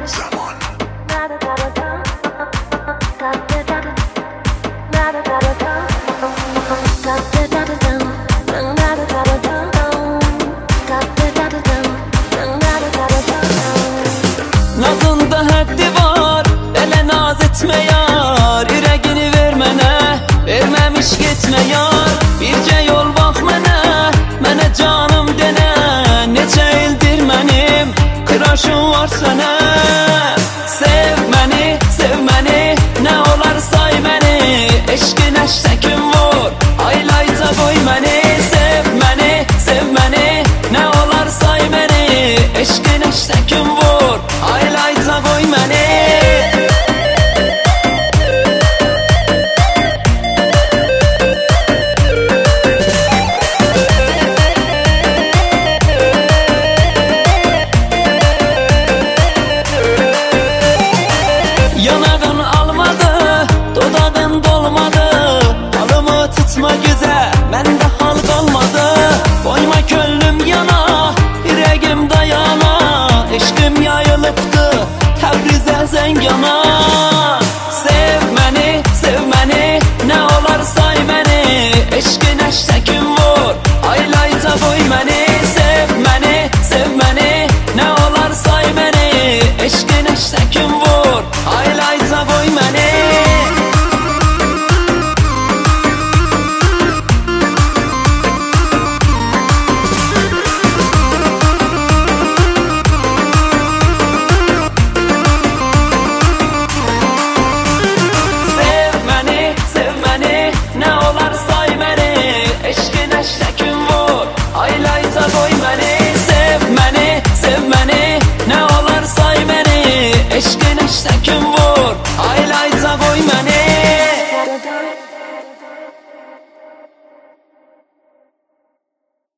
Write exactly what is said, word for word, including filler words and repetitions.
Zaman. Nazında həddi var, elə naz etmə yar. Ürəgini ver mənə, verməmiş getmə yar. Bircə yol bax mənə, mənə canım denə. Neçə ildir mənim kraşım var sənə. Sev məni, sev məni, nə olar say məni. Eşqin əştəkin vur, aylayca qoy məni. Sev məni, sev məni, nə olar say məni. Eşqin əştəkin vur, aylayca qoy məni. Yanağın almadı, dodağın dolmadı. Halımı tutma güzel, məndə hal qalmadı. Qoyma könlüm yana, ürəyim dayana. Eşqim yayılıbdı, Təbrizə Zəngana. Sev məni, sev məni, nə olar say məni. Eşqin əştəkin vur, aylayca qoy məni. Sev məni, sev məni, nə olar say məni. Eşqin əştəkin vur, aylayca qoy məni. Sev məni, sev məni, nə olar say məni. Eşqin əştəkin vur, aylayca qoy məni. Sev məni, sev məni, nə olar say məni. Eşqin əştəkin vur, aylayca qoy məni.